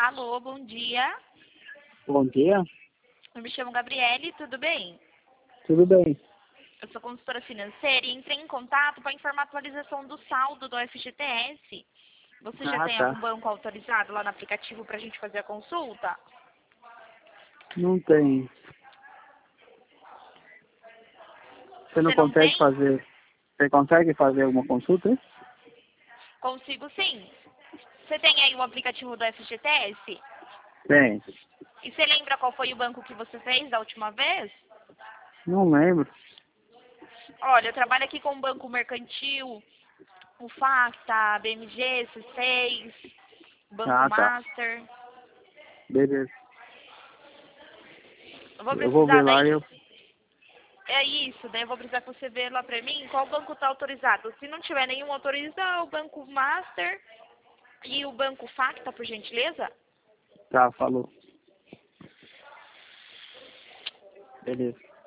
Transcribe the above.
Alô, bom dia. Bom dia, Eu me chamo Gabriele, tudo bem? tudo bem? Eu sou consultora financeira e entrei em contato para informar a atualização do saldo do FGTS. Você já Ah, tem algum tá. banco autorizado lá no aplicativo para a gente fazer a consulta? Não tem. Você não Você não consegue tem? fazer. Você consegue fazer alguma consulta? Consigo sim. Você tem aí o aplicativo do FGTS? Tem. E você lembra qual foi o banco que você fez da última vez? Não lembro. Olha, eu trabalho aqui com o Banco Mercantil, o Facta, BMG, C6, Banco Ah, tá. Master. Beleza. Eu vou Eu vou ver precisar lá e daí. eu. É isso, daí eu vou precisar que você vê lá pra mim qual banco tá autorizado. Se não tiver nenhum autorizado, o Banco Master e o Banco Facta, por gentileza. Tá, falou. Beleza.